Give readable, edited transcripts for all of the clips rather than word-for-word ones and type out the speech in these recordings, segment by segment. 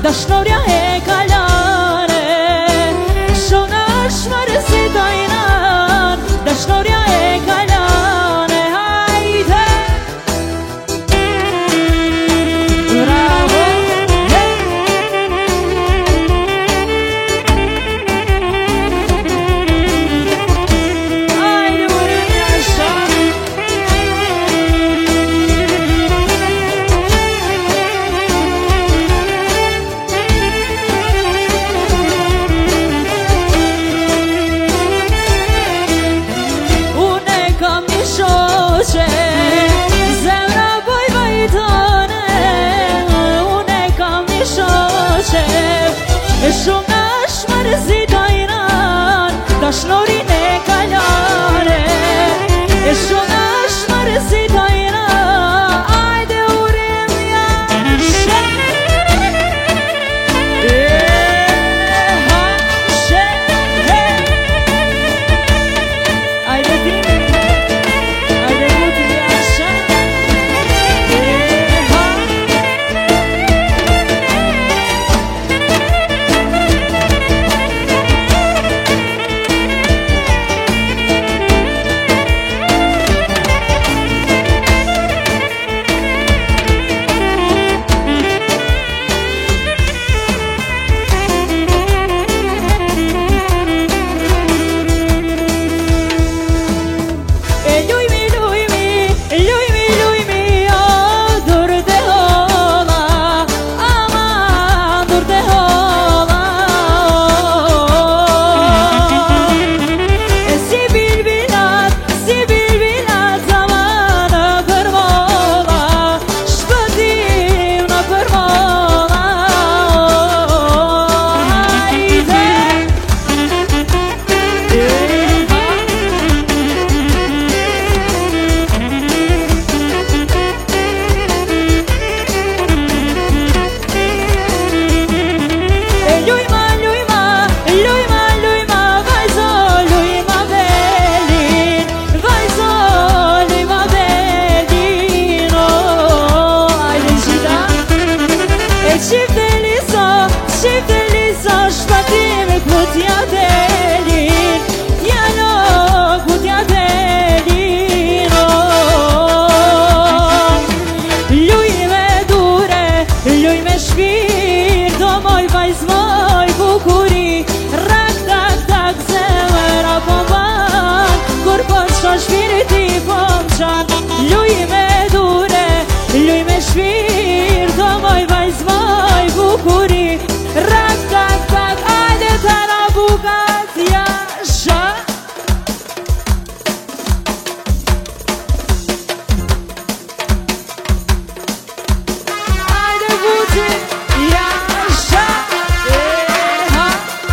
dashnoria e kalare shonash marzitainan dashnoria e kalare hayde bravo hayde vurun yaşa Shonash marzitainan dashnorin e kalare shonash marzitainan hayde urim yaşa hayde din hayde urim yaşa Shpirti pomçan, luj me dure, luj me shpir, do moj vajz moj bukuri, rak tak tak, ajde tara bukat jasha. Ajde buti jasha, eha.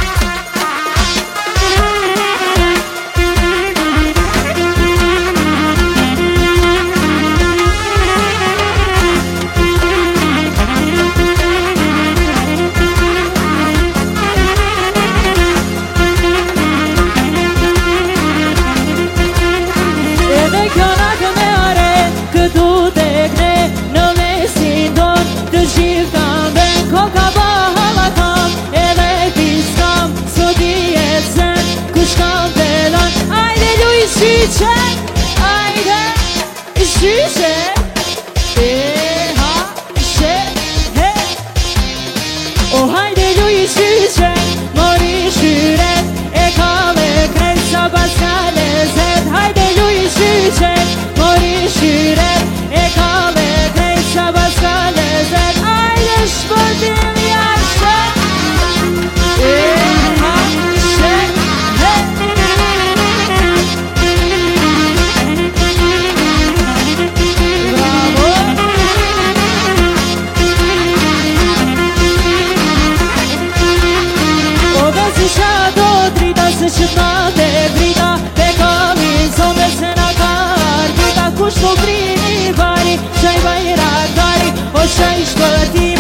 Hayde şişe şe he o hayde lui şişe mori şüret ekale kresa basale zed hayde lui şişe mori şüret ekale kresa basale zed hayde şpadim yaşa Shëtate drita te kamin zonde se na kar Drita kush po prini bari Qaj bajra kari O shaj shpëti